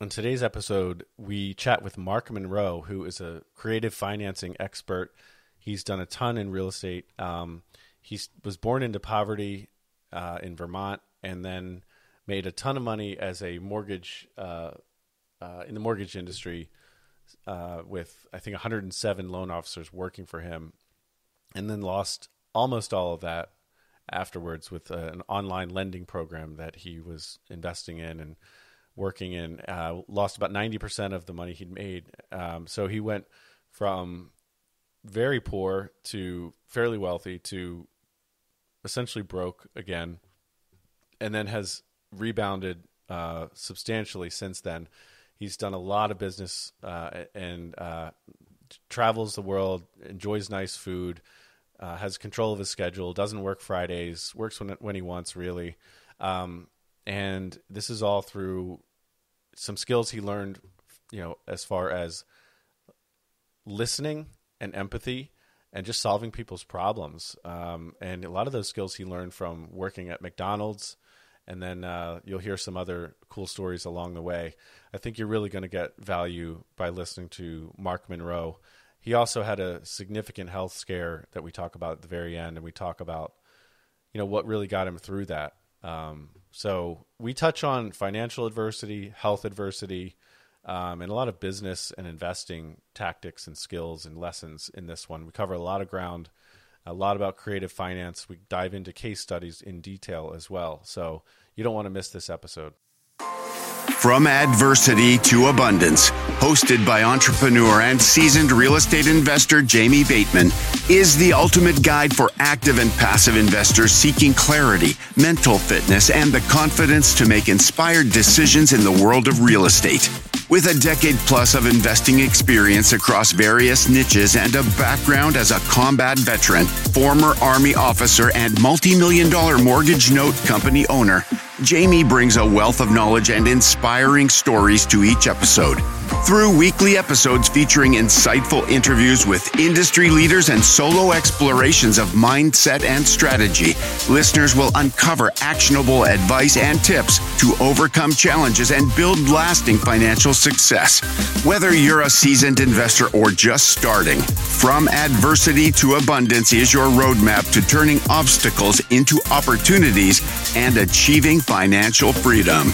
On today's episode, we chat with Mark Monroe, who is a creative financing expert. He's done a ton in real estate. He was born into poverty in Vermont, and then made a ton of money as a mortgage in the mortgage industry with, I think, 107 loan officers working for him, and then lost almost all of that afterwards with an online lending program that he was investing in and working in. Lost about 90% of the money he'd made. So he went from very poor to fairly wealthy to essentially broke again, and then has rebounded substantially since then. He's done a lot of business and travels the world, enjoys nice food, has control of his schedule, doesn't work Fridays, works when he wants, really. And this is all through some skills he learned, as far as listening and empathy and just solving people's problems. And a lot of those skills he learned from working at McDonald's. And then you'll hear some other cool stories along the way. I think you're really going to get value by listening to Mark Monroe. He also had a significant health scare that we talk about at the very end, and we talk about, what really got him through that. So we touch on financial adversity, health adversity, and a lot of business and investing tactics and skills and lessons in this one. We cover a lot of ground, a lot about creative finance. We dive into case studies in detail as well. So you don't want to miss this episode. From Adversity to Abundance, hosted by entrepreneur and seasoned real estate investor Jamie Bateman, is the ultimate guide for active and passive investors seeking clarity, mental fitness, and the confidence to make inspired decisions in the world of real estate. With a decade plus of investing experience across various niches and a background as a combat veteran, former Army officer, and multi-million-dollar mortgage note company owner, Jamie brings a wealth of knowledge and inspiring stories to each episode. Through weekly episodes featuring insightful interviews with industry leaders and solo explorations of mindset and strategy, listeners will uncover actionable advice and tips to overcome challenges and build lasting financial success. Whether you're a seasoned investor or just starting, From Adversity to Abundance is your roadmap to turning obstacles into opportunities and achieving financial freedom.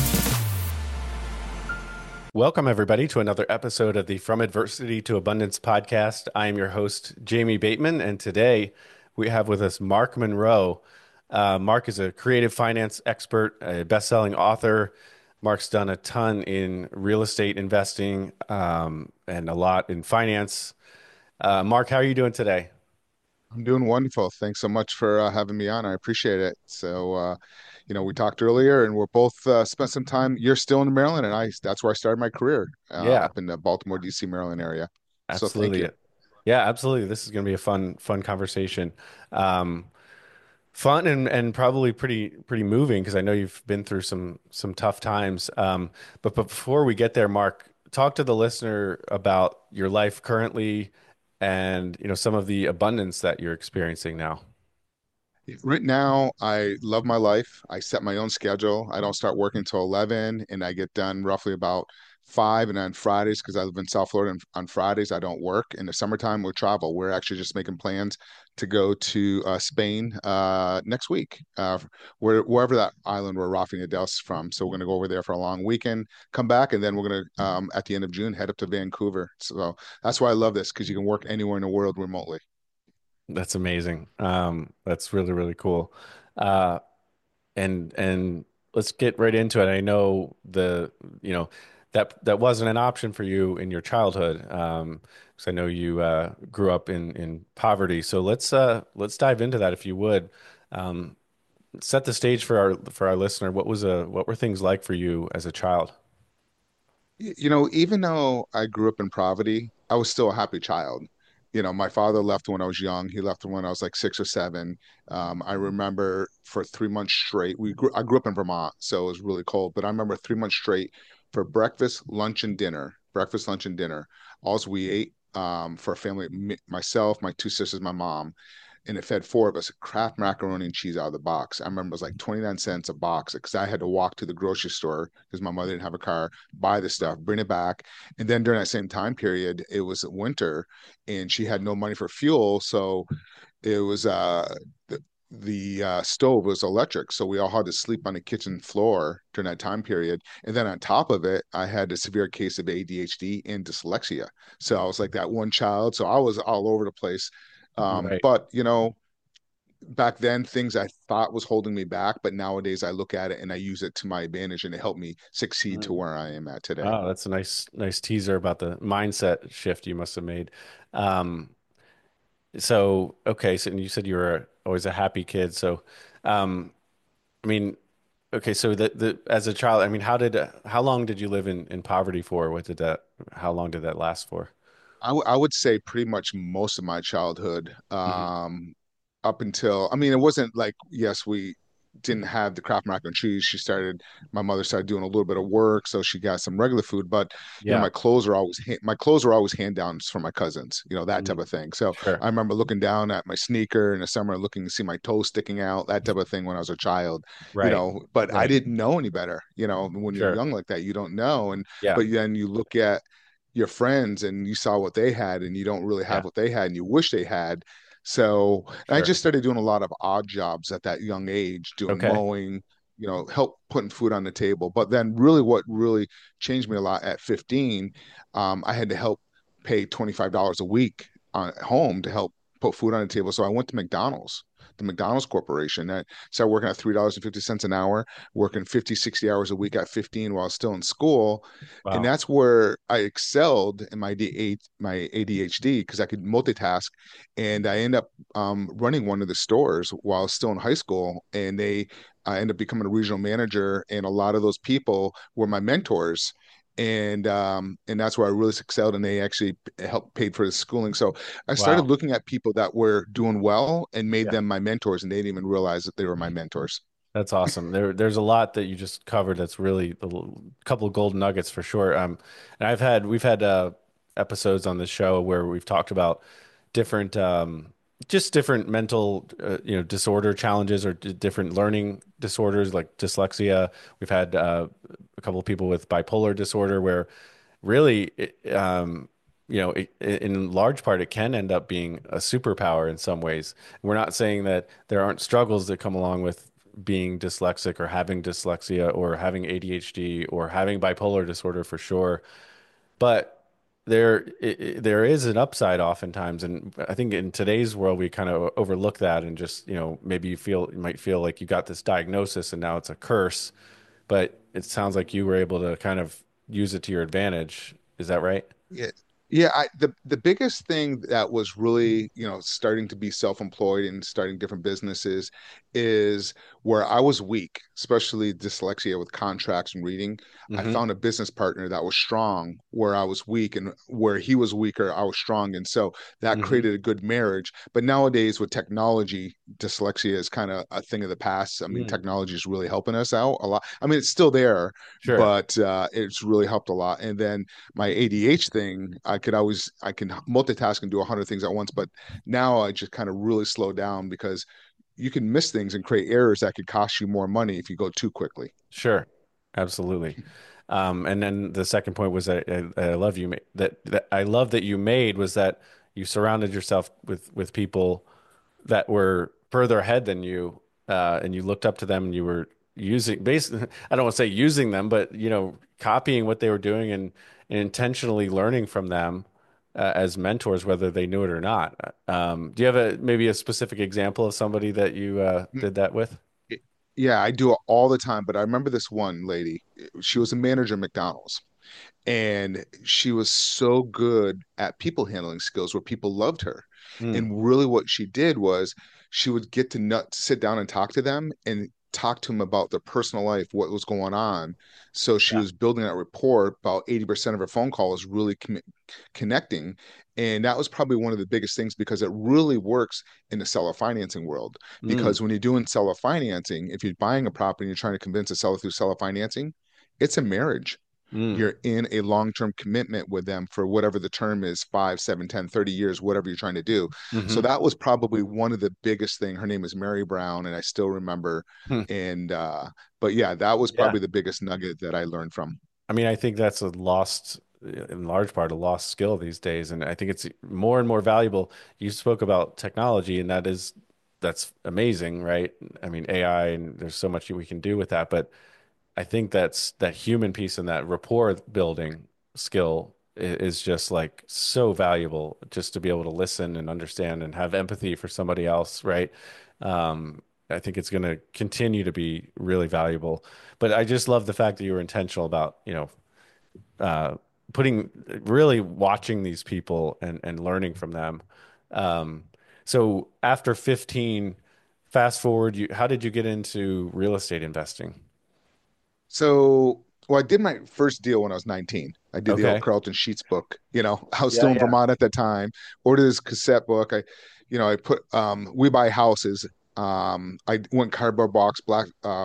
Welcome, everybody, to another episode of the From Adversity to Abundance podcast. I am your host, Jamie Bateman, and today we have with us Mark Monroe. Mark is a creative finance expert, a best-selling author. Mark's done a ton in real estate investing and a lot in finance. Mark, how are you doing today? I'm doing wonderful. Thanks so much for having me on. I appreciate it. We talked earlier, and we're both spent some time. You're still in Maryland, and that's where I started my career, Yeah, up in the Baltimore, D.C., Maryland area. So thank absolutely. you. Yeah, absolutely. This is going to be a fun conversation. Um, Fun and probably pretty moving because I know you've been through some tough times. But before we get there, Mark, talk to the listener about your life currently and some of the abundance that you're experiencing now. Right now, I love my life. I set my own schedule. I don't start working until 11, and I get done roughly about 5. And on Fridays, because I live in South Florida, and on Fridays, I don't work. In the summertime, we travel. We're actually just making plans to go to Spain next week, wherever that island where Rafa Nadal's from. So we're going to go over there for a long weekend, come back, and then we're going to, at the end of June, head up to Vancouver. So that's why I love this, because you can work anywhere in the world remotely. That's amazing. That's really cool. Uh, and let's get right into it. I know that wasn't an option for you in your childhood, because I know you grew up in poverty. So let's dive into that if you would. Um, Set the stage for our listener. What were things like for you as a child? Even though I grew up in poverty, I was still a happy child. My father left when I was young. He left when I was like 6 or 7. I remember for 3 months straight. I grew up in Vermont, so it was really cold. But I remember 3 months straight for breakfast, lunch, and dinner. Breakfast, lunch, and dinner. All we ate for a family, myself, my two sisters, my mom. and it fed four of us Kraft macaroni and cheese out of the box. I remember it was like 29 cents a box because I had to walk to the grocery store because my mother didn't have a car, buy the stuff, bring it back. And then during that same time period, it was winter and she had no money for fuel. So it was the stove was electric, so we all had to sleep on the kitchen floor during that time period. And then on top of it, I had a severe case of ADHD and dyslexia. So I was like that one child. So I was all over the place. Right. But back then things I thought was holding me back, but nowadays I look at it and I use it to my advantage, and it helped me succeed to Mm. where I am at today. Oh, that's a nice teaser about the mindset shift you must have made. Um, so okay, so and you said you were always a happy kid. So, um, I mean, okay, so the as a child, I mean, how long did you live in poverty for? How long did that last for? I would say pretty much most of my childhood, Hmm. up until, I mean, it wasn't like, yes, we didn't have the Kraft mac and cheese. My mother started doing a little bit of work, so she got some regular food. But Yeah. my clothes were always hand downs from my cousins, that type Mhm. of thing. So Sure. I remember looking down at my sneaker in the summer, looking to see my toes sticking out, that type of thing when I was a child. Right. But I Right. didn't know any better. When you're Sure. young like that, you don't know. Yeah. But then you look at your friends and you saw what they had and you don't really have Yeah. what they had and you wish they had. So I Sure. just started doing a lot of odd jobs at that young age, doing Okay. mowing, help putting food on the table. But then really what really changed me a lot at 15, I had to help pay $25 a week at home to help put food on the table. So I went to McDonald's, the McDonald's Corporation. I started working at $3.50 an hour, working 50, 60 hours a week at 15 while still in school. And Wow. that's where I excelled in my ADHD because I could multitask. And I ended up running one of the stores while still in high school. And I ended up becoming a regional manager. And a lot of those people were my mentors. And that's where I really excelled, and they actually helped paid for the schooling. So I started Wow. looking at people that were doing well and made Yeah. them my mentors, and they didn't even realize that they were my mentors. That's awesome. There's a lot that you just covered. That's really couple of gold nuggets for sure. And we've had episodes on this show where we've talked about different, just different mental, disorder challenges or different learning disorders like dyslexia. We've had a couple of people with bipolar disorder where really, in large part, it can end up being a superpower in some ways. We're not saying that there aren't struggles that come along with being dyslexic or having dyslexia or having ADHD or having bipolar disorder for sure, but there is an upside oftentimes, and I think in today's world we kind of overlook that and just maybe you might feel like you got this diagnosis and now it's a curse, but it sounds like you were able to kind of use it to your advantage. Is that right? Yeah. Yeah, the biggest thing that was really, starting to be self-employed and starting different businesses is where I was weak, especially dyslexia with contracts and reading. I Hmm. found a business partner that was strong where I was weak, and where he was weaker, I was strong. And so that Hmm. created a good marriage. But nowadays with technology, dyslexia is kind of a thing of the past. I mean, Mm. technology is really helping us out a lot. I mean, it's still there, Sure. but it's really helped a lot. And then my ADH thing, I can multitask and do 100 things at once, but now I just kind of really slow down because you can miss things and create errors that could cost you more money if you go too quickly. Sure. Absolutely. And then the second point was that I love you that I love that you made was that you surrounded yourself with people that were further ahead than you, and you looked up to them and you were using basically, I don't want to say using them, but copying what they were doing and intentionally learning from them as mentors, whether they knew it or not. Do you have maybe a specific example of somebody that you did that with? Yeah, I do it all the time, but I remember this one lady. She was a manager at McDonald's, and she was so good at people handling skills where people loved her. Mm, And really what she did was she would get to sit down and talk to them and talk to them about their personal life, what was going on. So she yeah. was building that rapport. About 80% of her phone call is really connecting. And that was probably one of the biggest things because it really works in the seller financing world. Mm, Because when you're doing seller financing, if you're buying a property and you're trying to convince a seller through seller financing, it's a marriage. Mm. You're in a long-term commitment with them for whatever the term is, 5, 7, 10, 30 years, whatever you're trying to do. So Hmm. that was probably one of the biggest thing. Her name is Mary Brown, and I still remember. Hmm. And but yeah, that was Yeah. probably the biggest nugget that I learned from. I mean, I think that's a lost, in large part, a lost skill these days, and I think it's more and more valuable. You spoke about technology, and that's amazing, right? I mean, AI, and there's so much we can do with that, but I think that's that human piece and that rapport building skill is just like so valuable, just to be able to listen and understand and have empathy for somebody else, right? I think it's going to continue to be really valuable. But I just love the fact that you were intentional about, uh, putting really watching these people and learning from them. Um, so after 15, fast forward, how did you get into real estate investing? So, well, I did my first deal when I was 19. I did the old Okay. Carlton Sheets book. I was Yeah, still in yeah. Vermont at that time. Ordered this cassette book. I put We Buy Houses. I went cardboard box, black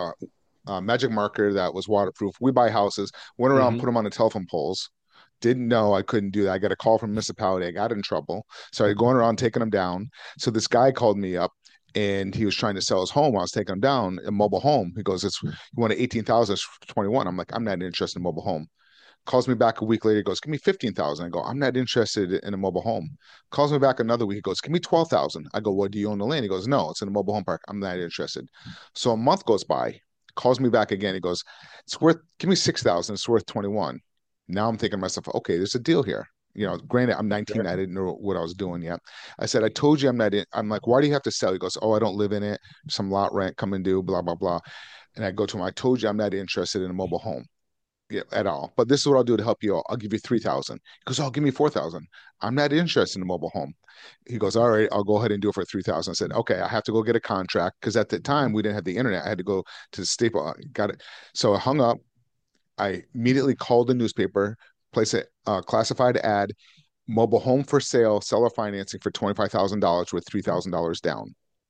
magic marker that was waterproof. We Buy Houses. Went around, Hmm. put them on the telephone poles. Didn't know I couldn't do that. I got a call from municipality. I got in trouble. Started going around taking them down. So this guy called me up and he was trying to sell his home. I was taking him down, a mobile home. He goes, "It's you wanted 18,000, it's 21." I'm like, "I'm not interested in a mobile home." Calls me back a week later. He goes, "Give me 15,000." I go, "I'm not interested in a mobile home." Calls me back another week. He goes, "Give me 12,000." I go, "Well, do you own the land?" He goes, "No, it's in a mobile home park. I'm not interested." So a month goes by. Calls me back again. He goes, "It's worth. Give me 6,000. It's worth 21." Now I'm thinking to myself, okay, there's a deal here. Granted, I'm 19. Sure. I didn't know what I was doing yet. I said, "I told you I'm not in." I'm like, "Why do you have to sell?" He goes, "Oh, I don't live in it. Some lot rent coming due, blah, blah, blah." And I go to him, "I told you I'm not interested in a mobile home, yeah, at all. But this is what I'll do to help you out. I'll give you 3,000." He goes, "Oh, give me 4,000." I'm not interested in a mobile home. He goes, "All right, I'll go ahead and do it for 3,000." I said, "Okay, I have to go get a contract," because at the time we didn't have the internet. I had to go to the staple. Got it. So I hung up. I immediately called the newspaper, place a classified ad, mobile home for sale, seller financing for $25,000 with $3,000 down.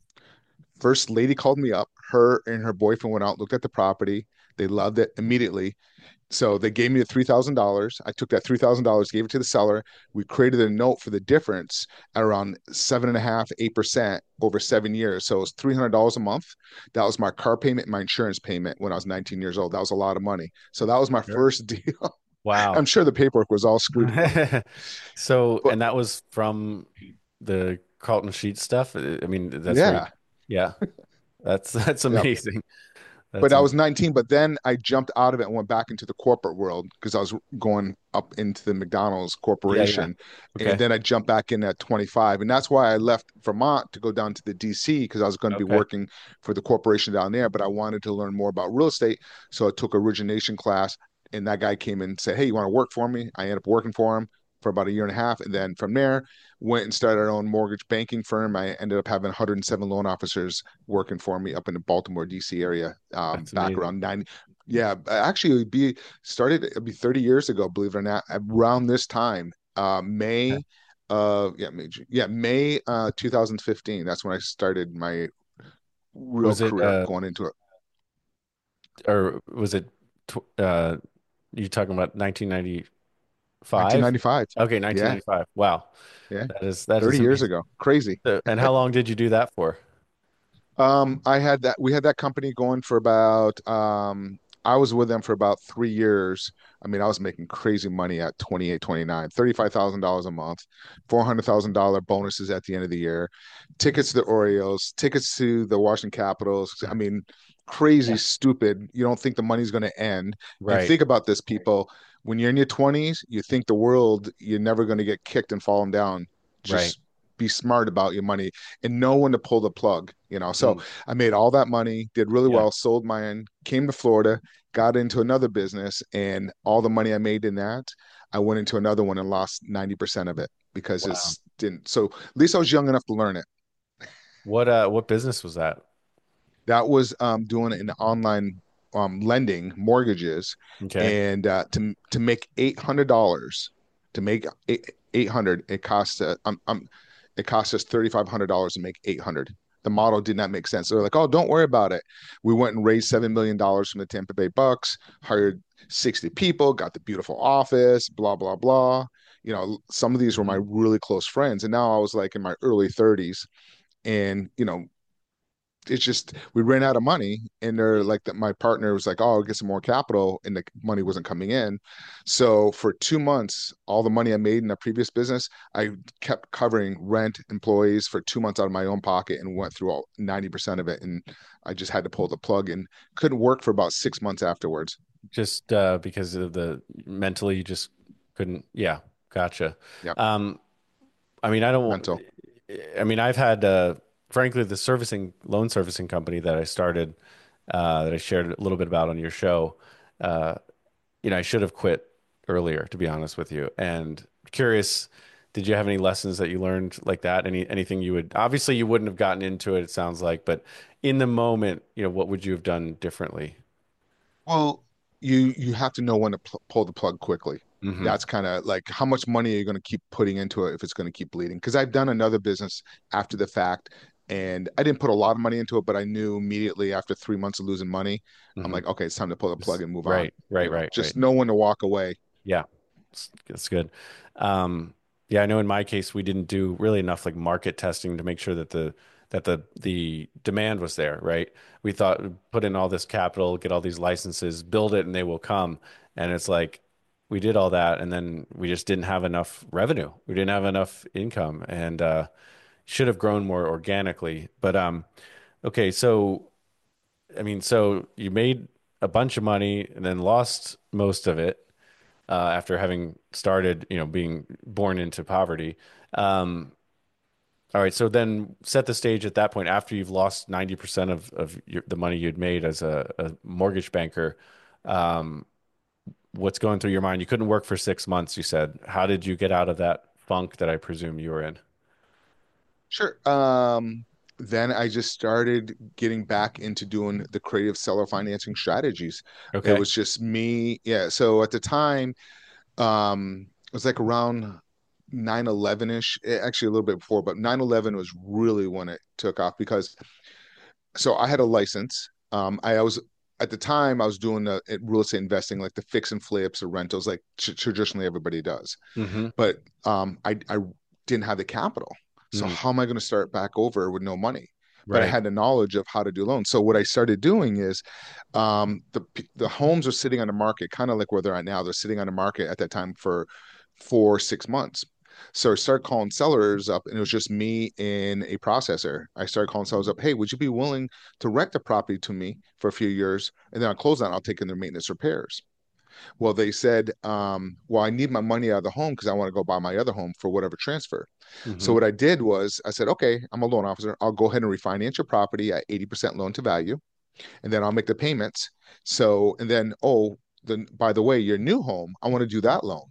First lady called me up. Her and her boyfriend went out, looked at the property. They loved it immediately. So they gave me the $3,000. I took that $3,000, gave it to the seller. We created a note for the difference at around 7.5%, 8% over 7 years. So it was $300 a month. That was my car payment, my insurance payment when I was 19 years old. That was a lot of money. So that was my Sure. first deal. I'm Wow. sure the paperwork was all screwed up, So, but and that was from the Carlton Sheet stuff. I mean, that's where yeah, yeah, that's yeah. amazing. But That's I amazing. was 19. But then I jumped out of it and went back into the corporate world because I was going up into the McDonald's Yeah, yeah. corporation. And Okay. then I jumped back in at 25. And that's why I left Vermont to go down to the DC because I was going to be Okay. working for the corporation down there. But I wanted to learn more about real estate. So I took origination class. And that guy came in and said, "Hey, you want to work for me?" I ended up working for him for about a year and a half. And then from there, went and started our own mortgage banking firm. I ended up having 107 loan officers working for me up in the Baltimore, DC area, That's back amazing. around 90. Yeah, actually, it'd be 30 years ago, believe it or not, around this time, Okay. May, May 2015. That's when I started my real Was it career going into it. or was it tw you talking about 1995? 1995. Okay, Yeah, 1995. Wow. yeah, That is 30 years amazing. ago. Crazy. And how long did you do that for? We had that company going for about, I was with them for about 3 years. I mean, I was making crazy money at 28, 29, $35,000 a month, $400,000 bonuses at the end of the year, tickets to the Orioles, tickets to the Washington Capitals. I mean, crazy, Yeah. stupid. You don't think the money's going to end. And Right. think about this, people. When you're in your 20s, you think the world, you're never going to get kicked and fallen down. Right. Just be smart about your money and know when to pull the plug. So Mm. I made all that money, did really Yeah. well, sold mine, came to Florida, got into another business, and all the money I made in that, I went into another one and lost 90% of it because Wow. it's didn't. So at least I was young enough to learn it. What business was that? That was doing an online lending mortgages, Okay. and to make $800 to make 800, it cost us $3,500 to make 800. the model did not make sense. They're like, oh, don't worry about it. We went and raised $7 million from the Tampa Bay Bucks, hired 60 people, got the beautiful office, blah, blah, blah. Some of these were my really close friends. And now I was like in my early 30s. And, it's just we ran out of money, and they're like that. My partner was like, "Oh, I'll get some more capital," and the money wasn't coming in. So for 2 months, all the money I made in the previous business, I kept covering rent, employees for 2 months out of my own pocket, and went through all 90% of it. And I just had to pull the plug and couldn't work for about 6 months afterwards. Just because of the mentally, you just couldn't. Yeah, gotcha. Yep, Um, I mean, I don't. mental. I mean, I've had, frankly, the loan servicing company that I started, that I shared a little bit about on your show. Uh, I should have quit earlier, to be honest with you. And curious, did you have any lessons that you learned like that? Anything you would, obviously you wouldn't have gotten into it, it sounds like, but in the moment, what would you have done differently? Well, you have to know when to pull the plug quickly. Hmm. That's kind of like how much money are you going to keep putting into it if it's going to keep bleeding? Because I've done another business after the fact, and I didn't put a lot of money into it, but I knew immediately after 3 months of losing money, I'm Hmm. like, okay, it's time to pull the plug and move on. Right, right, right, right. Just know when to walk away. Yeah, that's good. Um, yeah, I know in my case we didn't do really enough like market testing to make sure that the demand was there, right? We thought put in all this capital, get all these licenses, build it, and they will come. And it's like we did all that, and then we just didn't have enough revenue. We didn't have enough income, and should have grown more organically. But okay, so I mean, so you made a bunch of money and then lost most of it after having started, being born into poverty. Um, all right, so then set the stage at that point after you've lost 90% of the money you'd made as a mortgage banker. Um, what's going through your mind? You couldn't work for 6 months, you said. How did you get out of that funk that I presume you were in? Sure. Then I just started getting back into doing the creative seller financing strategies. It Okay. was just me. Yeah. So at the time, it was like around 9/11-ish, actually a little bit before, but 9/11 was really when it took off because so I had a license. I was at the time I was doing the real estate investing, like the fix and flips or rentals, like traditionally everybody does. Hmm. But I didn't have the capital. So Hmm. how am I going to start back over with no money? But I Right. had the knowledge of how to do loans. So what I started doing is the homes are sitting on the market, kind of like where they're at now. They're sitting on the market at that time for 4 6 months. So I started calling sellers up, and it was just me and a processor. I started calling sellers up, hey, would you be willing to rent the property to me for a few years? And then I'll close that, I'll take in their maintenance repairs. Well, they said, well, I need my money out of the home because I want to go buy my other home for whatever transfer. So Hmm. what I did was I said, okay, I'm a loan officer. I'll go ahead and refinance your property at 80% loan to value, and then I'll make the payments. So, and then, oh, then by the way, your new home, I want to do that loan.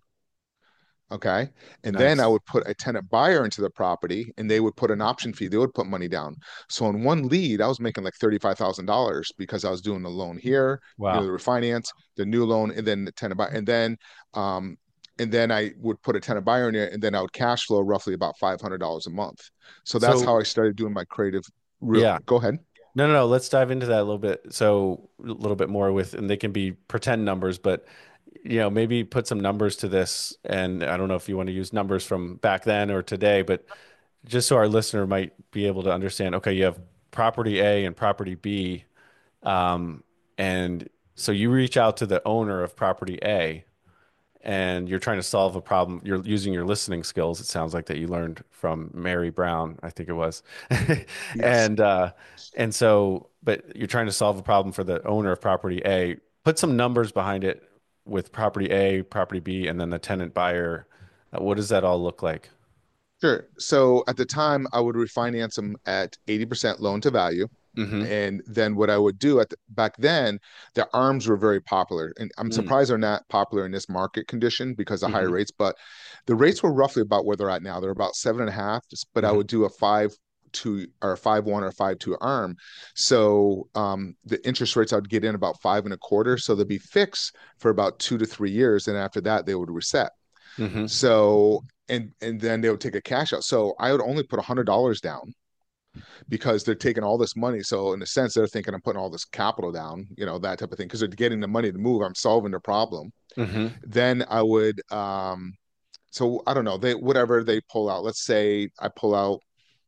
Okay. And then I Nice. would put a tenant buyer into the property, and they would put an option fee. They would put money down. So in one lead, I was making like $35,000 because I was doing the loan here, Wow. the refinance, the new loan, and then the tenant buyer. Um, and then I would put a tenant buyer in it, and then I would cash flow roughly about $500 a month. So that's how So I started doing my creative. Real, yeah. go ahead. No, no, no. Let's dive into that a little bit. So a little bit more with, and they can be pretend numbers, but maybe put some numbers to this. And I don't know if you want to use numbers from back then or today, but just so our listener might be able to understand. Okay, you have property A and property B, um, and so you reach out to the owner of property A, and you're trying to solve a problem. You're using your listening skills. It sounds like that you learned from Mary Brown, I think it was, Yes. and uh, and so, but you're trying to solve a problem for the owner of property A. Put some numbers behind it with property A, property B, and then the tenant buyer. What does that all look like? Sure. So at the time, I would refinance them at 80% loan to value. Mm-hmm. And then what I would do back then, the arms were very popular. And I'm Mm. surprised they're not popular in this market condition because of higher Mm-hmm. rates, but the rates were roughly about where they're at now. They're about 7.5, but I Mm-hmm. would do a 5-2 or a 5-1 or 5-2 arm. So the interest rates I'd get in about 5.25. So they'd be fixed for about 2 to 3 years. And after that, they would reset. Mm-hmm. So and then they would take a cash out. So I would only put $100 down, because they're taking all this money. So in a sense, they're thinking I'm putting all this capital down, that type of thing, because they're getting the money to move. I'm solving their problem. Mm-hmm. Then I would, so I don't know, whatever they pull out. Let's say I pull out,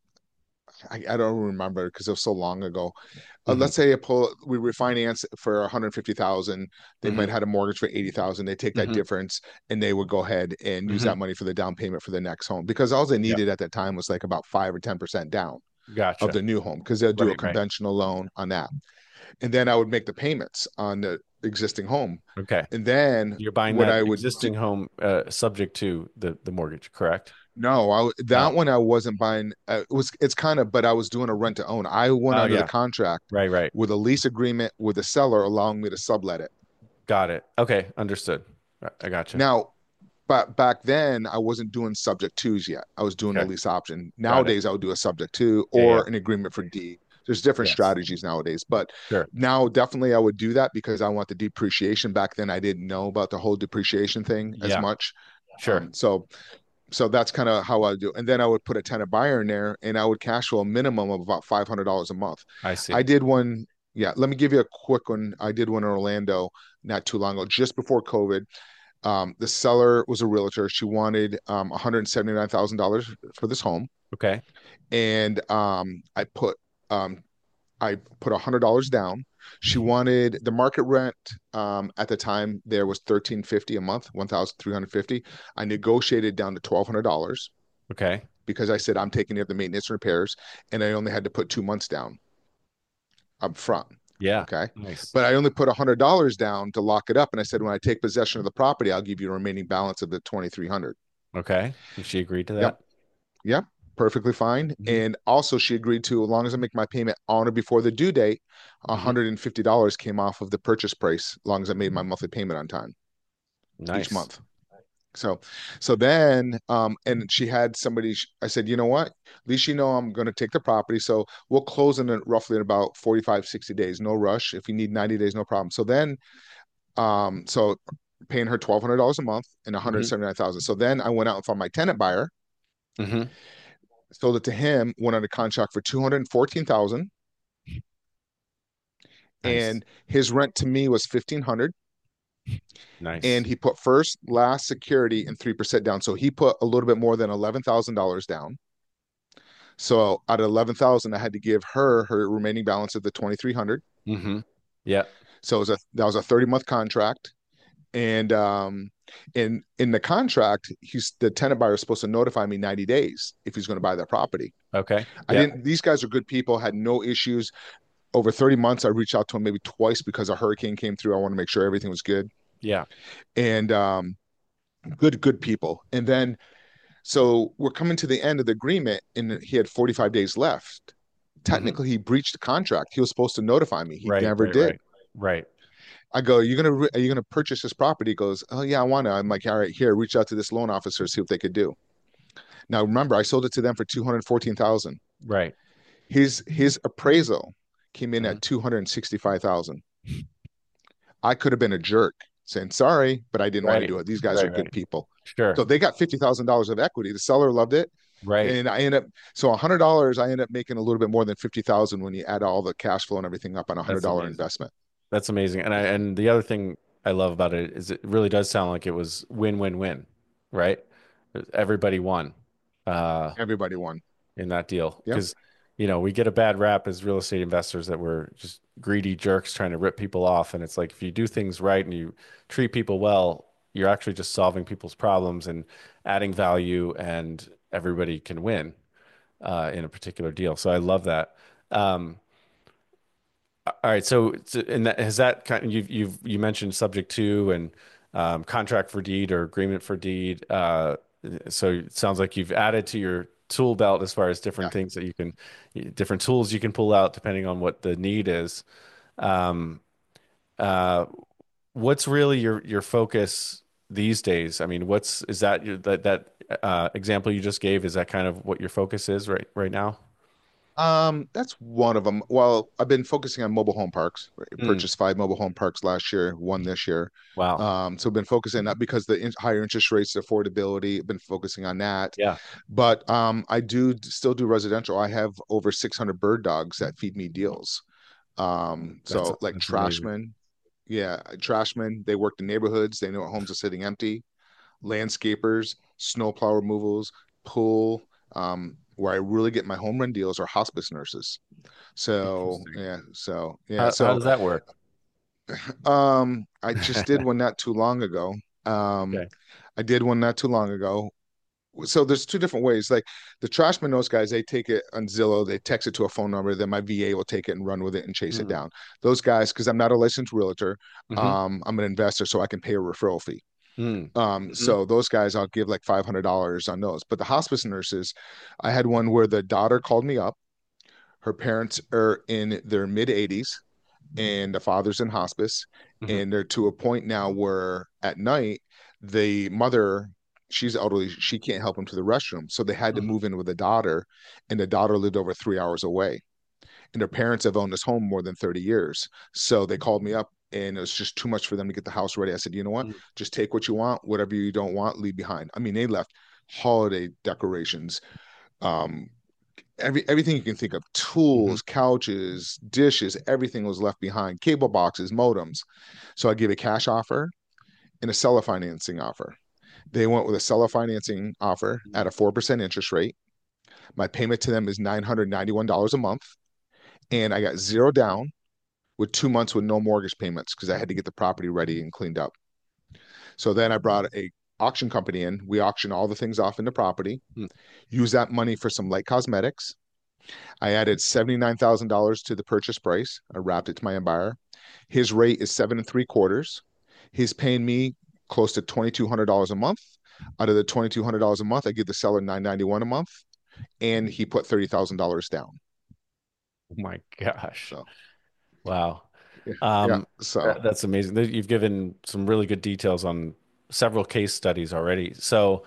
I don't remember because it was so long ago. Mm-hmm. Let's say we refinance for 150,000. They might Mm-hmm. have had a mortgage for 80,000. They take that Mm-hmm. difference and they would go ahead and use Mm-hmm. that money for the down payment for the next home, because all they Yep. needed at that time was like about 5 or 10% down of Gotcha. the new home, because they'll do a Right, right. conventional loan on that. And then I would make the payments on the existing home. Okay. And then You're buying what that I would do, existing home subject to the mortgage, correct? no, Oh. that one I wasn't buying. It's kind of, but I was doing a rent to own. I went Oh under the yeah. contract Right, right. with a lease agreement with the seller allowing me to sublet it. Got it. Okay, understood. I gotcha. Now, but back then I wasn't doing subject twos yet. I was doing a Okay. lease option. Got it. Nowadays I would do a subject two Yeah, yeah. or an agreement for deed. There's different Yes. strategies nowadays, but Sure. now definitely I would do that because I want the depreciation. Back then I didn't know about the whole depreciation thing as Yeah. much. Sure. So that's kind of how I do. And then I would put a tenant buyer in there and I would cash flow a minimum of about $500 a month. I I see. did one. Yeah, let me give you a quick one. I did one in Orlando not too long ago, just before COVID. The seller was a realtor. She wanted $179,000 for this home. Okay. And um, I put $100 down. She wanted the market rent at the time there was 1,350 a month, 1,350. I negotiated down to $1,200 Okay. because I said I'm taking care of the maintenance and repairs, and I only had to put 2 months down up front. Yeah. Okay. Nice. But I only put $100 down to lock it up. And I said, when I take possession of the property, I'll give you a remaining balance of the 2,300. Okay. And she agreed to Yep. that? Yep. Perfectly fine. Hmm. And also, she agreed to, as long as I make my payment on or before the due date, Hmm. $150 came off of the purchase price, as long as I made my monthly payment on time each Nice. month. So, so then, and she had somebody, I said, you know what? At least you know I'm going to take the property. So we'll close in roughly in about 45, 60 days. No rush. If you need 90 days, no problem. So then, so paying her $1,200 a month and Hmm. 179,000. So then I went out and found my tenant buyer, Hmm. sold it to him, went under contract for 214,000, Nice. and his rent to me was 1,500. And Nice. he put first, last security and 3% down. So he put a little bit more than $11,000 down. So out of 11,000, I had to give her remaining balance of the 2,300. Hmm. Yeah. So that was a 30-month contract. And in the contract, the tenant buyer is supposed to notify me 90 days if he's going to buy that property. Okay. I Yeah. didn't, these guys are good people, had no issues. Over 30 months, I reached out to him maybe twice because a hurricane came through. I want to make sure everything was good. Yeah. And good people. And then so we're coming to the end of the agreement, and he had 45 days left. Hmm. Technically, he breached the contract. He was supposed to notify me. He Right, never right, did. right. Right. I go, are you gonna purchase this property? He goes, oh yeah, I want to. I'm like, all right, here, reach out to this loan officer, see what they could do. Now remember, I sold it to them for 214,000. Right. His appraisal came in Hmm. at 265,000. I could have been a jerk saying sorry, but I didn't want to Right. do it. These guys are Right, good right. people. Sure. So they got $50,000 of equity. The seller loved it. Right. And I end up, so $100, I end up making a little bit more than 50,000 when you add all the cash flow and everything up on a That's $100 amazing. investment. That's amazing. And the other thing I love about it is it really does sound like it was win-win-win, right? Everybody won uh, Everybody won. in that deal Yep. because we get a bad rap as real estate investors that we're just greedy jerks trying to rip people off. And it's like if you do things right and you treat people well, you're actually just solving people's problems and adding value, and everybody can win in a particular deal. So I love that. Um, all right. And that, has that kind of, you mentioned subject to and contract for deed or agreement for deed. So it sounds like you've added to your tool belt as far as Yeah. different things that different tools you can pull out depending on what the need is. Um, uh, what's really your focus these days? I mean, is that that example you just gave? Is that kind of what your focus is right now? That's one of them. Well, I've been focusing on mobile home parks. Mm, Purchased 5 mobile home parks last year, one this year. wow. So I've been focusing that because higher interest rates, affordability, I've been focusing on that. Yeah. But I do still do residential. I have over 600 bird dogs that feed me deals. That's So like that's amazing. trashmen, yeah, trashmen, they work the neighborhoods. They know what homes are sitting empty. Landscapers, snowplow removals, pool. Where I really get my home run deals are hospice nurses. So Interesting. yeah, so yeah, How so does that work? I just did one not too long ago. Um, Okay. I did one not too long ago. So there's two different ways. Like the Trashman, those guys, they take it on Zillow, they text it to a phone number, then my VA will take it and run with it and chase it Mm, down. Those guys, because I'm not a licensed realtor, mm-hmm. I'm an investor, so I can pay a referral fee. Mm, hmm. So those guys, I'll give like $500 on those. But the hospice nurses, I had one where the daughter called me up. Her parents are in their mid 80s and the father's in hospice. Hmm. And they're to a point now where at night, the mother, she's elderly, she can't help him to the restroom. So they had to Hmm. move in with the daughter, and the daughter lived over 3 hours away. And their parents have owned this home more than 30 years. So they called me up and it was just too much for them to get the house ready. I said, you know what? Just take what you want, whatever you don't want, leave behind. I mean, they left holiday decorations, um, everything you can think of, Hmm. tools, couches, dishes, everything was left behind, cable boxes, modems. So I gave a cash offer and a seller financing offer. They went with a seller financing offer at a 4% interest rate. My payment to them is $991 a month. And I got zero down with 2 months with no mortgage payments because I had to get the property ready and cleaned up. So then I brought a auction company in. We auctioned all the things off in the property, Mm. use that money for some light cosmetics. I added $79,000 to the purchase price. I wrapped it to my buyer. His rate is 7.75. He's paying me close to $2,200 a month. Out of the $2,200 a month, I give the seller $991 a month, and he put $30,000 down. Oh my gosh. So Wow. yeah, yeah. Um, So that's amazing. You've given some really good details on several case studies already. So,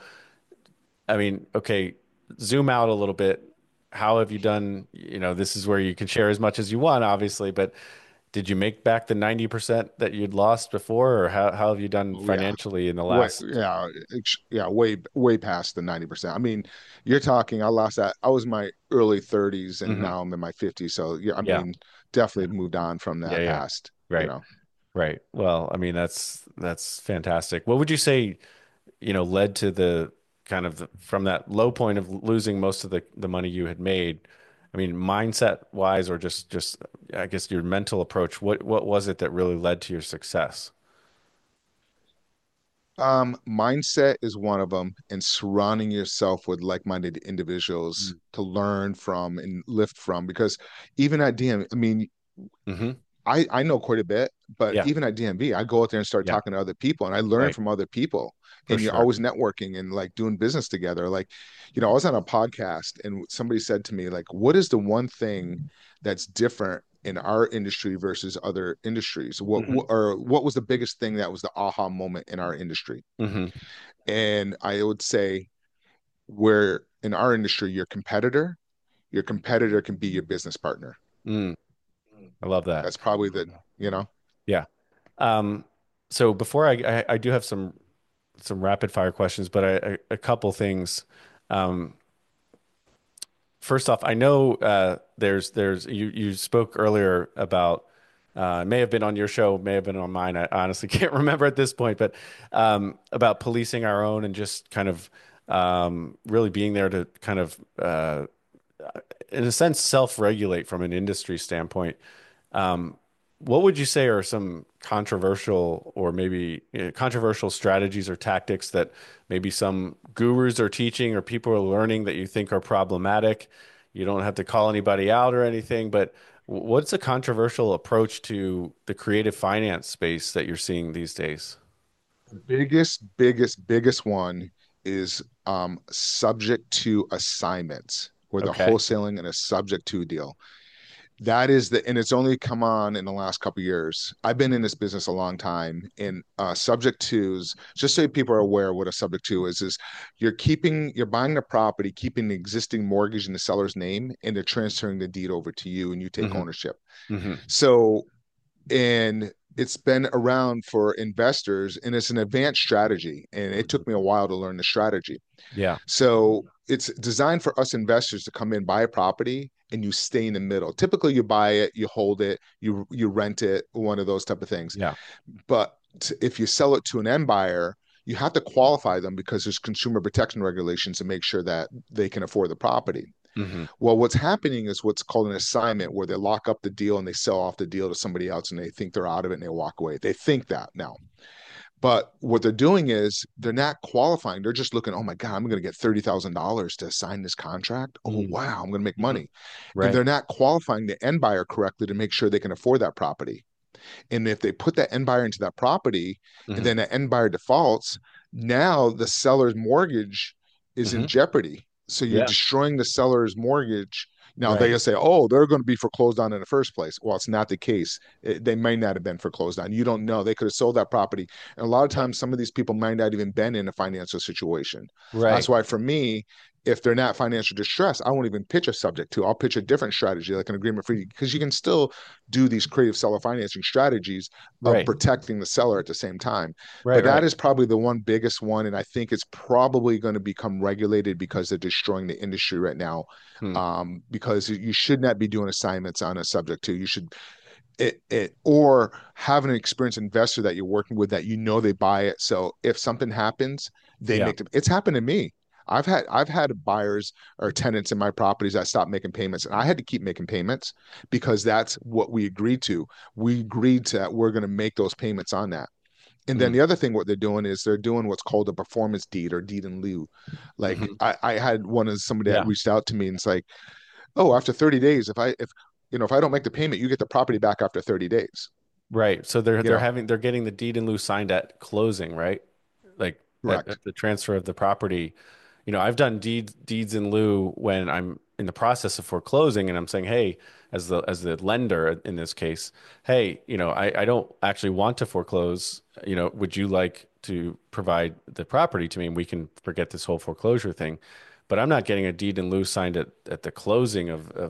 I mean, okay, zoom out a little bit. How have you done? This is where you can share as much as you want, obviously, but did you make back the 90% that you'd lost before, or how have you done oh, yeah, financially in the way last? yeah, yeah, way past the 90%. I mean, you're talking. I lost that. I was in my early 30s, and Mhm. now I'm in my 50s. So yeah, I Yeah. mean, definitely moved on from Yeah, that yeah. past. You Right. know. Right. Well, I mean, that's fantastic. What would you say, led to the kind of from that low point of losing most of the money you had made? I mean, mindset wise, or just I guess your mental approach. What was it that really led to your success? Mindset is one of them, and surrounding yourself with like-minded individuals to learn from and lift from. Because even at DM, I mean, Mm-hmm. I know quite a bit, but Yeah. even at DMV, I go out there and start Yeah. talking to other people, and I learn Right. from other people. For And you're sure. always networking and like doing business together. Like, I was on a podcast, and somebody said to me, like, "What is the one thing that's different in our industry versus other industries? Hmm. Or what was the biggest thing that was the aha moment in our industry?" Hmm. And I would say, where in our industry, your competitor can be your business partner. Mm, I love that. That's probably the. Yeah. Um, so before I do have some rapid fire questions, but a couple things. Um, First off, I know there's you spoke earlier about may have been on your show, may have been on mine. I honestly can't remember at this point, but about policing our own and just kind of really being there to kind of in a sense self-regulate from an industry standpoint. Um, what would you say are some controversial or maybe controversial strategies or tactics that maybe some gurus are teaching or people are learning that you think are problematic? You don't have to call anybody out or anything, but what's a controversial approach to the creative finance space that you're seeing these days? Biggest one is subject to assignments, where the Okay. wholesaling and a subject to deal. That is and it's only come on in the last couple of years. I've been in this business a long time, and subject twos, just so people are aware what a subject to is you're buying the property, keeping the existing mortgage in the seller's name, and they're transferring the deed over to you, and you take Hmm. ownership. Hmm. So, and it's been around for investors, and it's an advanced strategy, and it took me a while to learn the strategy. Yeah. So it's designed for us investors to come in, buy a property, and you stay in the middle. Typically, you buy it, you hold it, you rent it, one of those type of things. Yeah. But if you sell it to an end buyer, you have to qualify them because there's consumer protection regulations to make sure that they can afford the property. Hmm. Well, what's happening is what's called an assignment, where they lock up the deal and they sell off the deal to somebody else, and they think they're out of it and they walk away. They think that now. But what they're doing is they're not qualifying. They're just looking, oh my God, I'm going to get $30,000 to sign this contract. Oh, Hmm. wow, I'm going to make Hmm. money. And Right. they're not qualifying the end buyer correctly to make sure they can afford that property. And if they put that end buyer into that property and Hmm. then the end buyer defaults, now the seller's mortgage is in Hmm. jeopardy. So you're Yeah. destroying the seller's mortgage. Now Right. they say, oh, they're going to be foreclosed on in the first place. Well, it's not the case. They may not have been foreclosed on. You don't know. They could have sold that property. And a lot of times, some of these people might not even been in a financial situation. That's Right. why for me, if they're not financial distress, I won't even pitch a subject to. I'll pitch a different strategy, like an agreement free, because you can still do these creative seller financing strategies of Right. protecting the seller at the same time. Right. But that Right. is probably the one biggest one. And I think it's probably going to become regulated because they're destroying the industry right now. Hmm. Because you should not be doing assignments on a subject to. You should or have an experienced investor that you're working with that they buy it. So if something happens, they Yeah. make it's happened to me. I've had buyers or tenants in my properties that stopped making payments, and I had to keep making payments because that's what we agreed to. We agreed to that we're going to make those payments on that. And then Hmm. the other thing, what they're doing is they're doing what's called a performance deed or deed in lieu. Like Hmm. I had one of somebody that Yeah. reached out to me and it's like, oh, after 30 days, if I don't make the payment, you get the property back after 30 days. Right. So they're You they're know, having they're getting the deed in lieu signed at closing, right? Like at correct. the transfer of the property. I've done deeds in lieu when I'm in the process of foreclosing and I'm saying, hey, as the lender in this case, hey, I don't actually want to foreclose. Would you like to provide the property to me and we can forget this whole foreclosure thing? But I'm not getting a deed in lieu signed at the closing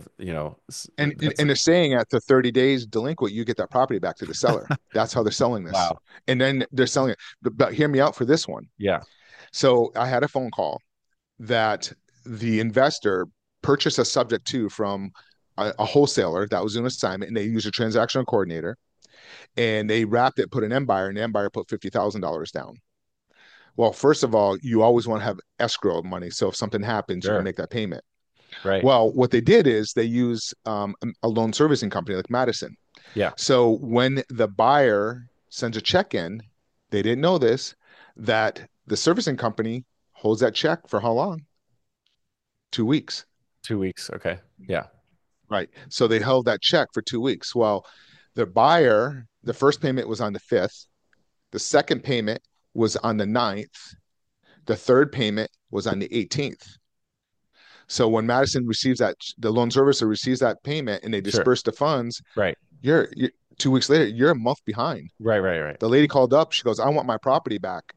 And that's they're saying after 30 days delinquent, you get that property back to the seller. That's how they're selling this. wow. And then they're selling it. But hear me out for this one. Yeah. So I had a phone call that the investor purchased a subject to from a wholesaler that was an assignment, and they used a transactional coordinator, and they wrapped it, put an end buyer, and the end buyer put $50,000 down. Well, first of all, you always want to have escrow money. So if something happens, you can Sure. make that payment. Right. Well, what they did is they use a loan servicing company like Madison. Yeah. So when the buyer sends a check in, they didn't know this, that the servicing company holds that check for how long? 2 weeks. 2 weeks. Okay. Yeah. Right. So they held that check for 2 weeks. Well, the buyer, the first payment was on the 5th. The second payment was on the 9th. The third payment was on the 18th. So when Madison receives that, the loan servicer receives that payment and they Sure. disperse the funds, Right. you're 2 weeks later, you're a month behind. Right. Right. Right. The lady called up. She goes, I want my property back.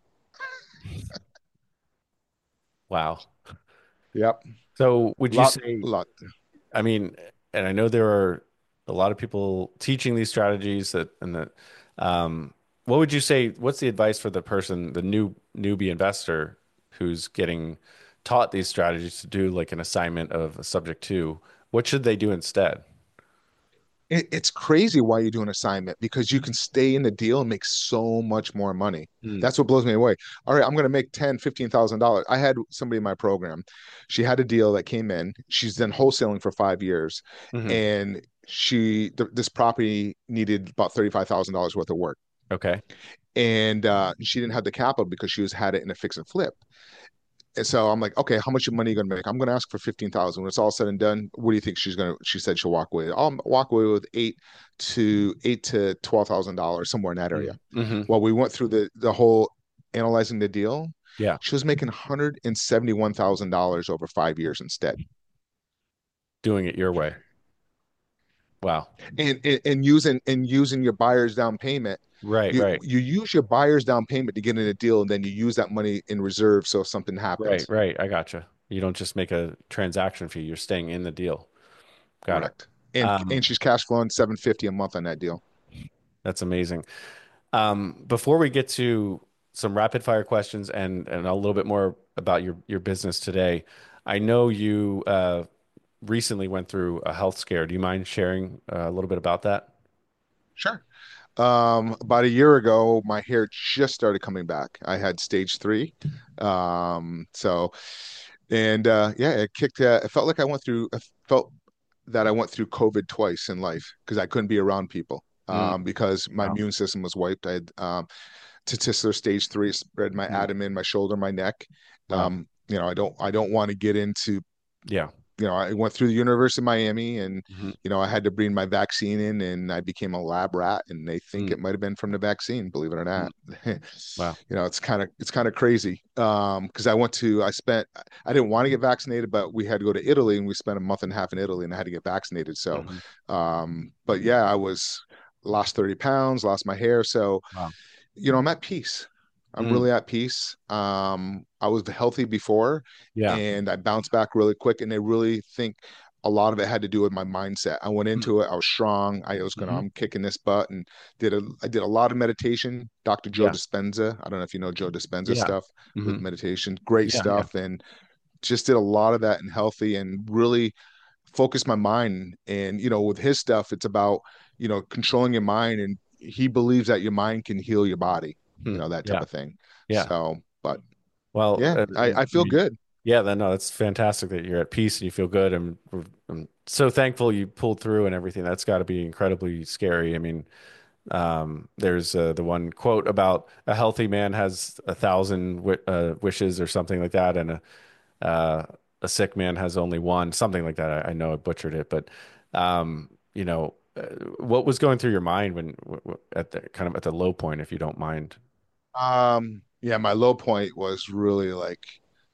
Wow. Yep. So would you Lot, say, lot. I mean, and I know there are a lot of people teaching these strategies um, what would you say, what's the advice for the person, the newbie investor who's getting taught these strategies to do like an assignment of a subject to, what should they do instead? It's crazy why you do an assignment because you can stay in the deal and make so much more money. Mm. That's what blows me away. All right, I'm going to make $10,000, $15,000. I had somebody in my program. She had a deal that came in. She's done wholesaling for 5 years, Hmm. and this property needed about $35,000 worth of work, Okay. and she didn't have the capital because she was had it in a fix and flip. And so I'm like, okay, how much money are you gonna make? I'm gonna ask for 15,000. When it's all said and done, what do you think she said she'll walk away? I'll walk away with eight to $12,000, somewhere in that area. Mm-hmm. Well, we went through the whole analyzing the deal. Yeah. She was making $171,000 over 5 years instead. Doing it your way. Wow. and using your buyer's down payment. Right, You right, you use your buyer's down payment to get in a deal, and then you use that money in reserve so if something right, happens. right. I gotcha. You don't just make a transaction fee. You're staying in the deal. Got it. Correct. And Um, she's cash flowing 750 a month on that deal. that's amazing. Before we get to some rapid fire questions and a little bit more about your business today, I know you recently went through a health scare. Do you mind sharing a little bit about that? Sure. About a year ago, my hair just started coming back. I had stage three. So, and yeah, it kicked. It felt like I felt that I went through COVID twice in life because I couldn't be around people. Mm, Because my wow. immune system was wiped. I had testicular stage three, spread my Mm, abdomen, my shoulder, my neck. wow. I don't want to get into Yeah. I went through the University of Miami and, Hmm. I had to bring my vaccine in and I became a lab rat and they think Mm, it might have been from the vaccine, believe it or mm, not. wow. It's kind of crazy. Because I didn't want to get vaccinated, but we had to go to Italy and we spent a month and a half in Italy and I had to get vaccinated. So, Hmm. but yeah, lost 30 pounds, lost my hair. So, Wow. I'm at peace. I'm Mm, really at peace. I was healthy before yeah. and I bounced back really quick. And I really think a lot of it had to do with my mindset. I went Mm, into it, I was strong. hmm. I'm kicking this butt and I did a lot of meditation. Dr. Joe Yeah. Dispenza. I don't know if you know Joe Dispenza Yeah. stuff Hmm. with meditation. Great Yeah. Yeah. stuff. And just did a lot of that and healthy and really focused my mind. And, with his stuff, it's about, controlling your mind. And he believes that your mind can heal your body, Hmm. that type Yeah. of thing. Yeah. So, but Well, yeah, I feel good. yeah, no, that's fantastic that you're at peace and you feel good. I'm so thankful you pulled through and everything. That's got to be incredibly scary. I mean, there's the one quote about a healthy man has 1,000 wishes or something like that, and uh, a sick man has only one, something like that. I know I butchered it, but you know, what was going through your mind when at the kind of at the low point, if you don't mind? Yeah, my low point was really like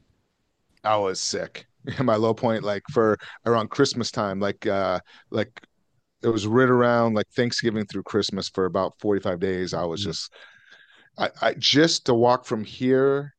I was sick. My low point, like for around Christmas time, like it was right around like Thanksgiving through Christmas for about 45 days. I was Mm. just I just to walk from here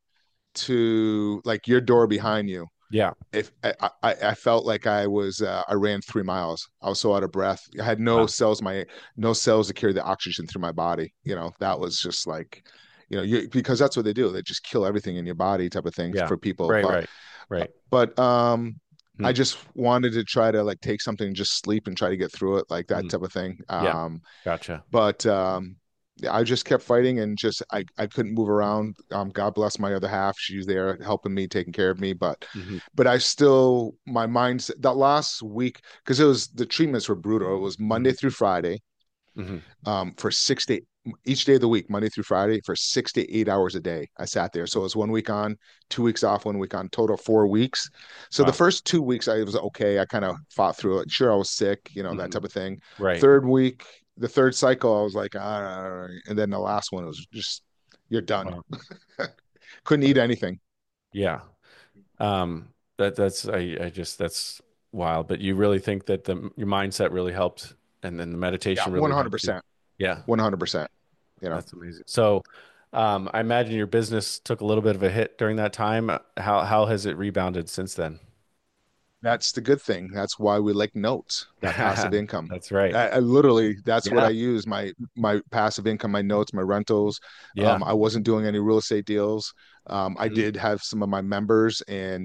to like your door behind you. Yeah. If I felt like I ran 3 miles. I was so out of breath. I had Wow. no cells to carry the oxygen through my body. That was just like, because that's what they do. They just kill everything in your body type of thing Yeah. for people. Right. But Right. Right. but I Mm. just wanted to try to like take something, just sleep and try to get through it, like that Mm. type of thing. Yeah. Gotcha. But I just kept fighting and just I couldn't move around. God bless my other half; she's there helping me, taking care of me. But Hmm. I still my mindset that last week because it was the treatments were brutal. It was Monday Hmm. through Friday, Hmm. for each day of the week, Monday through Friday, for 6 to 8 hours a day. I sat there. So it was 1 week on, 2 weeks off, 1 week on, total 4 weeks. So the Wow. first 2 weeks I was okay. I kind of fought through it. Sure, I was sick, that Hmm. type of thing. Right. Third week, the third cycle, I was like, and then the last one was just, you're done. Wow. Couldn't eat anything. Yeah. That's I just that's wild. But you really think that the your mindset really helped, and then the Yeah, meditation really helped you. 100%. Yeah, 100%. that's amazing. So, I imagine your business took a little bit of a hit during that time. How has it rebounded since then? That's the good thing. That's why we like notes, that passive income. That's right. I literally, that's what I Yeah. use. My passive income, my notes, my rentals. Yeah. I wasn't doing any real estate deals. I Mhm. did have some of my members, and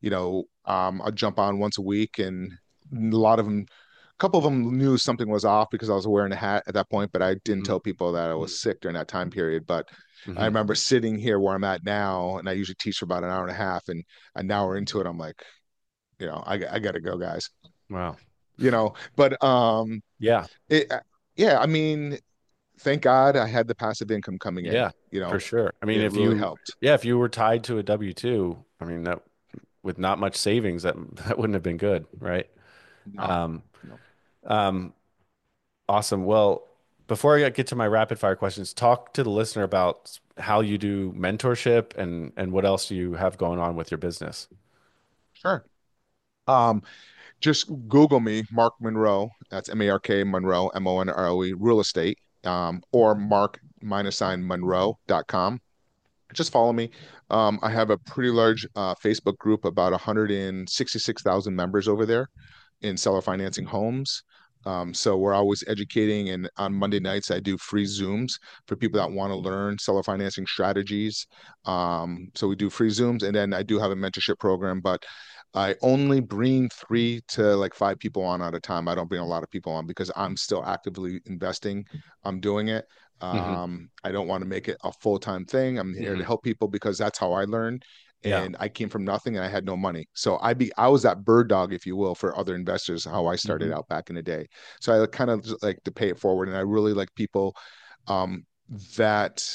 I'd jump on once a week, and a lot of them, a couple of them knew something was off because I was wearing a hat at that point, but I didn't Mhm. tell people that I was Mhm. sick during that time period. But I Mhm. remember sitting here where I'm at now, and I usually teach for about an hour and a half, and an hour into it, I'm like, I got to go, guys. Wow. But Yeah. it, yeah, I mean, thank God I had the passive income coming in. Yeah. For sure. I mean, It really helped. if you were tied to a W-2, I mean, that with not much savings, that wouldn't have been good, right? No, Um, no. um, Awesome. Well, before I get to my rapid fire questions, talk to the listener about how you do mentorship and what else you have going on with your business. Sure. Um, Just Google me, Mark Monroe. That's Mark Monroe, Monroe, real estate, or Mark minus sign Monroe.com. Just follow me. I have a pretty large Facebook group, about 166,000 members over there in seller financing homes. So we're always educating, and on Monday nights I do free Zooms for people that want to learn seller financing strategies. So we do free Zooms, and then I do have a mentorship program, but I only bring 3 to 5 people on at a time. I don't bring a lot of people on because I'm still actively investing. I'm doing it. Hmm. I don't want to make it a full-time thing. I'm here to Hmm. help people because that's how I learned. Yeah. And I came from nothing and I had no money. So I was that bird dog, if you will, for other investors, how I started Hmm. out back in the day. So I kind of like to pay it forward. And I really like people um that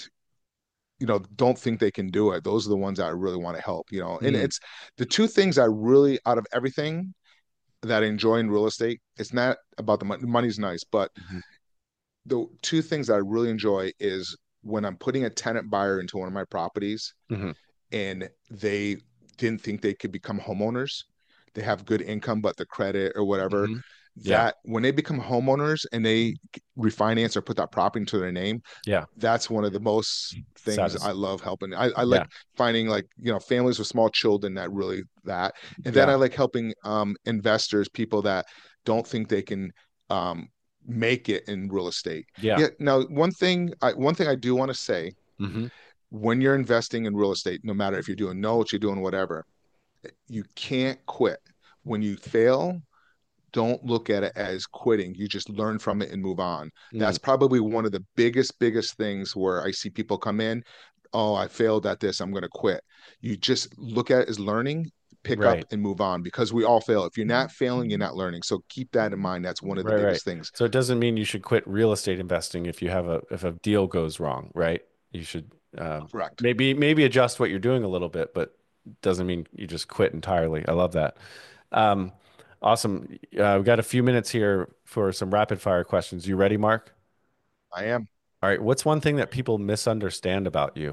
don't think they can do it. Those are the ones that I really want to help, and Mm. it's the two things I really, out of everything that I enjoy in real estate, it's not about the money. Money's nice, but Hmm. the two things that I really enjoy is when I'm putting a tenant buyer into one of my properties Hmm. and they didn't think they could become homeowners. They have good income, but the credit or whatever, Hmm. Yeah. that when they become homeowners and they refinance or put that property into their name, Yeah. that's one of the most things I Satis. love helping. I like Yeah. finding, like, families with small children that really that. And then Yeah. I like helping investors, people that don't think they can um, make it in real estate. Yeah. Yeah. Now, one thing I do want to say, Hmm. when you're investing in real estate, no matter if you're doing notes, you're doing whatever, you can't quit. When you fail, don't look at it as quitting. You just learn from it and move on. Mm. That's probably one of the biggest things where I see people come in. Oh, I failed at this, I'm going to quit. You just look at it as learning, pick up Right. and move on, because we all fail. If you're not failing, you're not learning. So keep that in mind. That's one of the Right. Right. biggest things. So it doesn't mean you should quit real estate investing if you have if a deal goes wrong, right? You should Correct. maybe adjust what you're doing a little bit, but doesn't mean you just quit entirely. I love that. Um, awesome. We've got a few minutes here for some rapid fire questions. You ready, Mark? I am. All right. What's one thing that people misunderstand about you?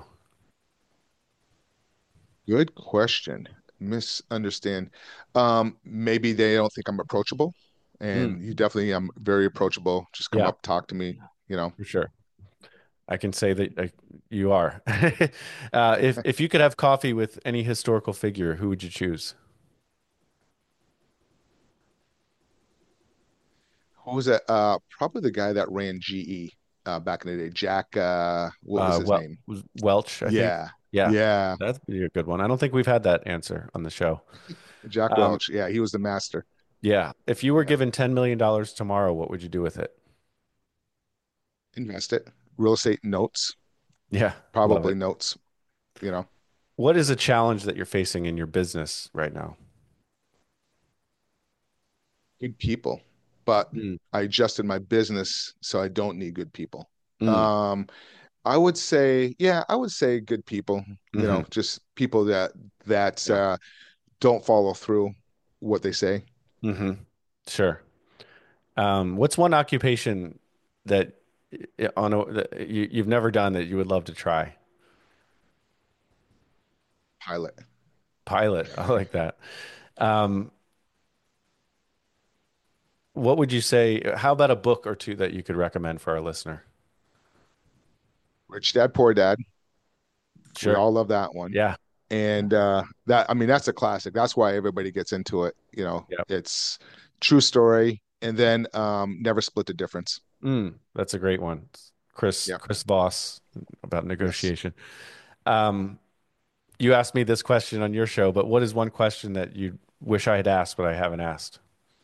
Good question. Misunderstand. Maybe they don't think I'm approachable, Mm, and you definitely am very approachable. Just come yeah, up, talk to me. You know, for sure. I can say that you are. If you could have coffee with any historical figure, who would you choose? who was that? Probably the guy that ran GE back in the day. Jack. What was his Well, name? was Welch, I think. Yeah, Yeah, yeah. that'd be a good one. I don't think we've had that answer on the show. Jack Um, Welch. Yeah, he was the master. yeah, if you were Yeah, given $10 million tomorrow, what would you do with it? invest it. Real estate notes. Yeah, love Probably it. notes. You know, What is a challenge that you're facing in your business right now? good people. But Mm, I adjusted my business so I don't need good people. mm, Um, I would say, yeah, I would say good people, hmm. just people that Yeah. don't follow through what they say. Hmm. Sure. What's one occupation that that you've never done that you would love to try? Pilot. Pilot. I like that. Um, what would you say? How about a book or two that you could recommend for our listener? Rich Dad Poor Dad. We Sure. all love that one. Yeah. And that, I mean, that's a classic. That's why everybody gets into it. Yep. It's true story. And then Never Split the Difference. That's a great one. Chris Yeah. Chris Voss about Yes. negotiation. Um, you asked me this question on your show, but what is one question that you wish I had asked but I haven't asked?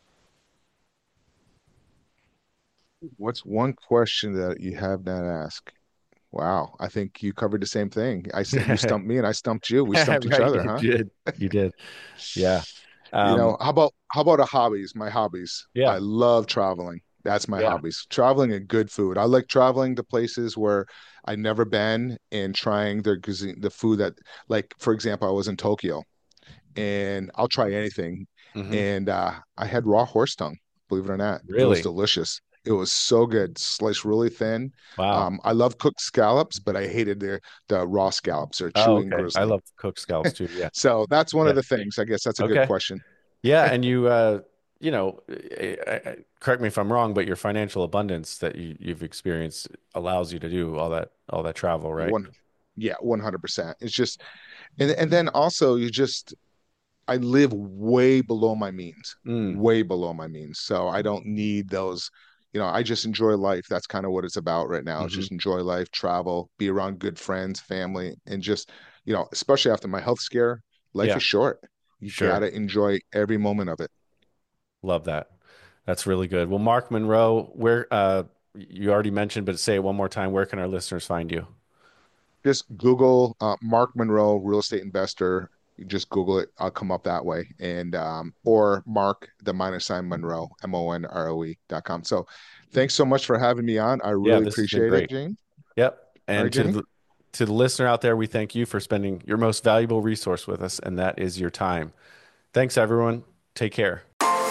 What's one question that you have not asked? Wow. I think you covered the same thing. I said you stumped me and I stumped you. We stumped each Right, other, you huh? did. You did. Yeah. Um, How about a hobbies? My hobbies. I yeah. love traveling. That's my Yeah. hobbies. Traveling and good food. I like traveling to places where I've never been and trying their cuisine, the food that, like, for example, I was in Tokyo and I'll try anything. Hmm. And I had raw horse tongue, believe it or not. It was Really? delicious. It was so good, sliced really thin. Wow. I love cooked scallops, but I hated the raw scallops. They're Oh, chewy and okay. I grizzly. love cooked scallops too. Yeah. So that's one Yeah. of the things. I guess that's a good Okay. question. Yeah, and correct me if I'm wrong, but your financial abundance that you've experienced allows you to do all that travel, right? One, yeah, 100%. It's just, and then also I live way below my means, Mm, way below my means. So I don't need those, I just enjoy life. That's kind of what it's about right now. It's hmm. just enjoy life, travel, be around good friends, family, and just, especially after my health scare, life Yeah, is short. You sure. gotta enjoy every moment of it. Love that. That's really good. Well, Mark Monroe, where you already mentioned, but say it one more time. Where can our listeners find you? Just Google Mark Monroe, real estate investor. You just Google it. I'll come up that way. And or Mark the minus sign Monroe, MONROE.com. So thanks so much for having me on. I Yeah, really this has been appreciate it, great. Gene. Yep. All right, And Jamie. to the listener out there, we thank you for spending your most valuable resource with us, and that is your time. Thanks, everyone. Take care.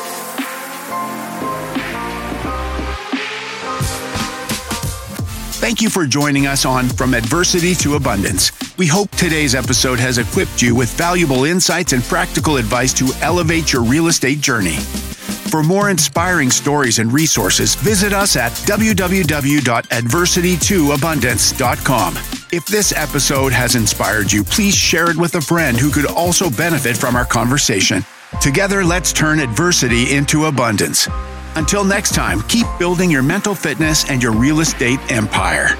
Thank you for joining us on From Adversity to Abundance. We hope today's episode has equipped you with valuable insights and practical advice to elevate your real estate journey. For more inspiring stories and resources, visit us at www.adversitytoabundance.com. If this episode has inspired you, please share it with a friend who could also benefit from our conversation. Together, let's turn adversity into abundance. Until next time, keep building your mental fitness and your real estate empire.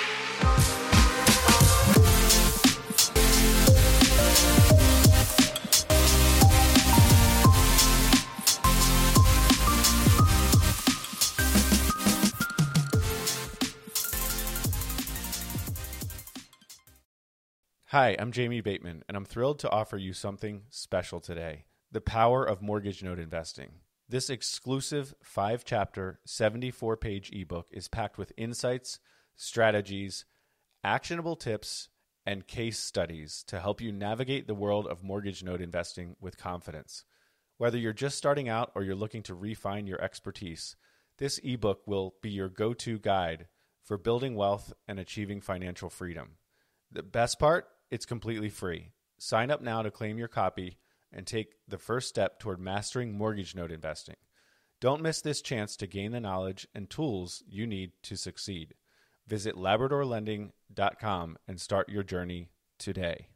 Hi, I'm Jamie Bateman, and I'm thrilled to offer you something special today: the power of mortgage note investing. This exclusive 5-chapter, 74-page ebook is packed with insights, strategies, actionable tips, and case studies to help you navigate the world of mortgage note investing with confidence. Whether you're just starting out or you're looking to refine your expertise, this ebook will be your go-to guide for building wealth and achieving financial freedom. The best part? It's completely free. Sign up now to claim your copy and take the first step toward mastering mortgage note investing. Don't miss this chance to gain the knowledge and tools you need to succeed. Visit LabradorLending.com and start your journey today.